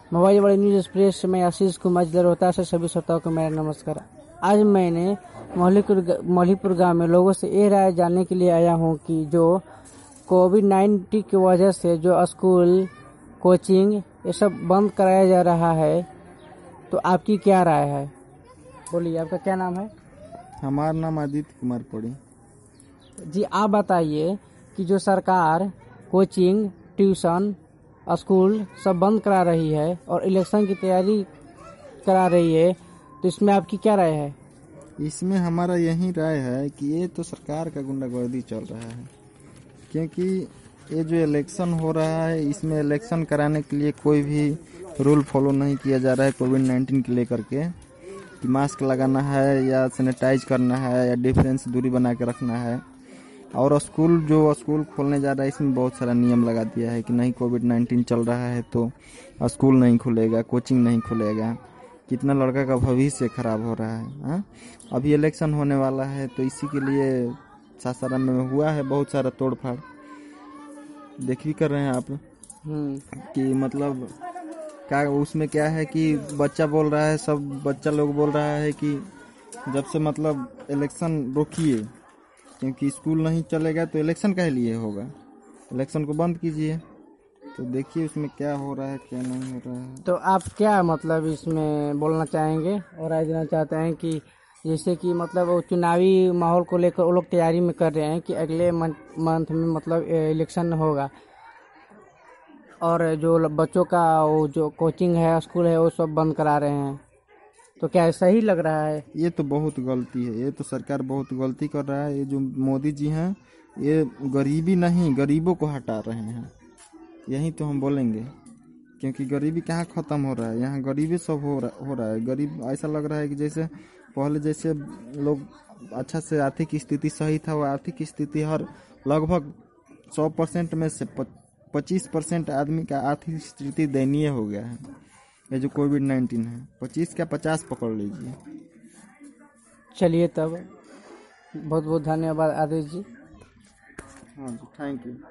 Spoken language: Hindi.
मोबाइल बड़ी न्यूज एक्सप्रेस में आशीष कुमार जिला रोहतास से सभी श्रोताओं को मेरा नमस्कार। आज मैंने मौलीपुर गांव में लोगों से ये राय जानने के लिए आया हूं कि जो कोविड-19 की वजह से जो स्कूल, कोचिंग ये सब बंद कराया जा रहा है, तो आपकी क्या राय है? बोलिए, आपका क्या नाम है? हमारा नाम आदित्य कुमार पड़ी। जी, आप बताइए कि जो सरकार कोचिंग, ट्यूशन, स्कूल सब बंद करा रही है और इलेक्शन की तैयारी करा रही है, तो इसमें आपकी क्या राय है? इसमें हमारा यही राय है कि ये तो सरकार का गुंडागर्दी चल रहा है, क्योंकि ये जो इलेक्शन हो रहा है इसमें इलेक्शन कराने के लिए कोई भी रूल फॉलो नहीं किया जा रहा है कोविड-19 के लेकर के, कि मास्क लगाना है या सैनिटाइज करना है या डिफरेंस दूरी बना के रखना है। और स्कूल खोलने जा रहा है इसमें बहुत सारा नियम लगा दिया है कि नहीं, कोविड-19 चल रहा है तो स्कूल नहीं खुलेगा, कोचिंग नहीं खुलेगा। कितना लड़का का भविष्य खराब हो रहा है। हाँ, अभी इलेक्शन होने वाला है तो इसी के लिए सासाराम में हुआ है बहुत सारा तोड़फाड़, देख भी कर रहे हैं आप कि मतलब क्या उसमें क्या है कि बच्चा बोल रहा है, सब बच्चा लोग बोल रहा है कि जब से मतलब इलेक्शन रोकिए, क्योंकि स्कूल नहीं चलेगा तो इलेक्शन काहे लिए होगा, इलेक्शन को बंद कीजिए। तो देखिए उसमें क्या हो रहा है क्या नहीं हो रहा है। तो आप क्या मतलब इसमें बोलना चाहेंगे और राय देना चाहते हैं कि जैसे कि मतलब वो चुनावी माहौल को लेकर वो लोग तैयारी में कर रहे हैं कि अगले मंथ में मतलब इलेक्शन होगा, और जो बच्चों का वो जो कोचिंग है, स्कूल है, वो सब बंद करा रहे हैं, तो क्या ऐसा ही लग रहा है? ये तो बहुत गलती है, ये तो सरकार बहुत गलती कर रहा है। ये जो मोदी जी हैं ये गरीबी नहीं, गरीबों को हटा रहे हैं, यही तो हम बोलेंगे। क्योंकि गरीबी कहाँ खत्म हो रहा है, यहाँ गरीबी सब हो रहा है। गरीब ऐसा लग रहा है कि जैसे पहले जैसे लोग अच्छा से आर्थिक स्थिति सही था, वो आर्थिक स्थिति हर लगभग 100% में से 25% आदमी का आर्थिक स्थिति दयनीय हो गया है। ये जो कोविड-19 है 25 का 50 पकड़ लीजिए। चलिए, तब बहुत बहुत धन्यवाद आदित्य जी। हाँ जी, थैंक यू।